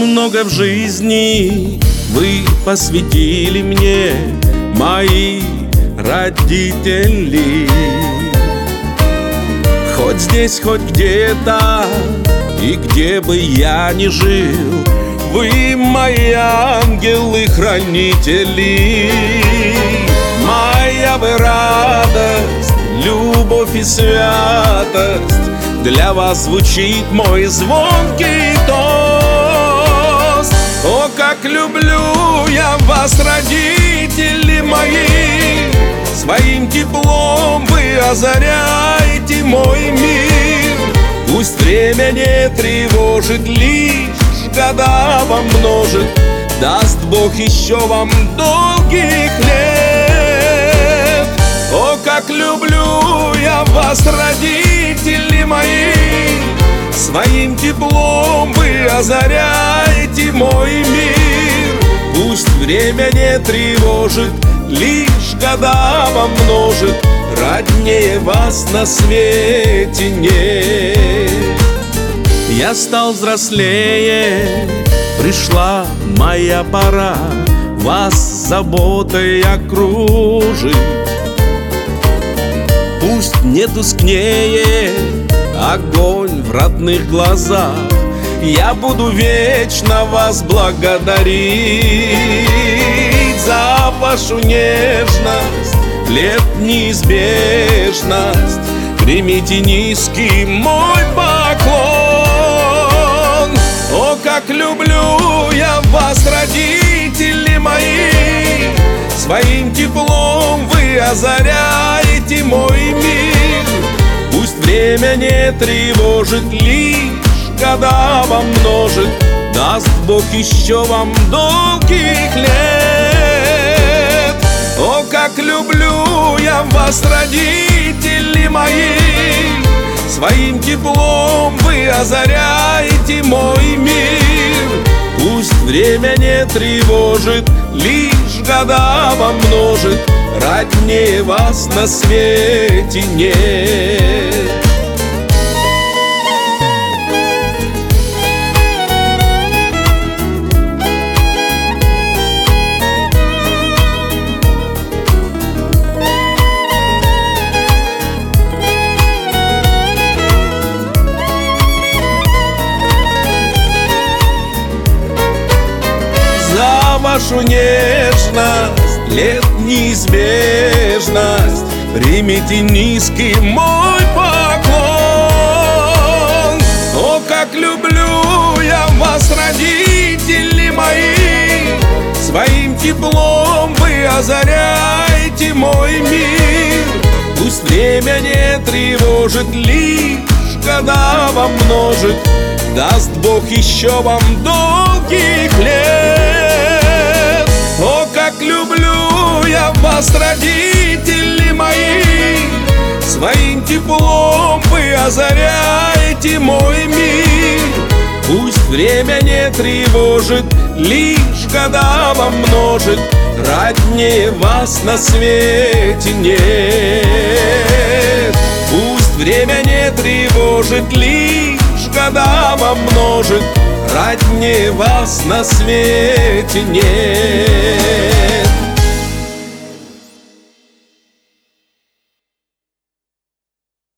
много в жизни вы посвятили мне, мои родители. Хоть здесь, хоть где-то, и где бы я ни жил, вы мои ангелы-хранители. Моя вы радость, любовь и святость, для вас звучит мой звонкий тост. О, как люблю я вас, родители мои, своим теплом вы озаряете мой мир. Пусть время не тревожит, лишь года вам множит, даст Бог еще вам долгих лет. О, как люблю я вас, родители мои, своим теплом вы озаряете мой мир. Пусть время не тревожит, лишь года вам множит, роднее вас на свете нет. Я стал взрослее, пришла моя пора вас заботой окружить. Пусть не тускнеет огонь в родных глазах, я буду вечно вас благодарить за вашу нежность, лет неизбежность. Примите низкий мой поклон. О, как люблю я вас, родители мои, своим теплом вы озаряете мой мир. Пусть время не тревожит, лишь года вам множит, даст Бог еще вам долгих лет. О, как люблю я вас, родители мои, своим теплом вы озаряете мой мир. Пусть время не тревожит, лишь года вам множит, роднее вас на свете нет. За вашу нежность, лет неизбежность, примите низкий мой поклон. О, как люблю я вас, родители мои, своим теплом вы озаряете мой мир. Пусть время не тревожит, лишь года вам множит, даст Бог еще вам долгих лет. О, как люблю я вас, родители мои, своим теплом вы озаряете мой мир. Пусть время не тревожит, лишь года вам множит, роднее вас на свете нет. Пусть время не тревожит, лишь года вам множит, роднее вас на свете нет.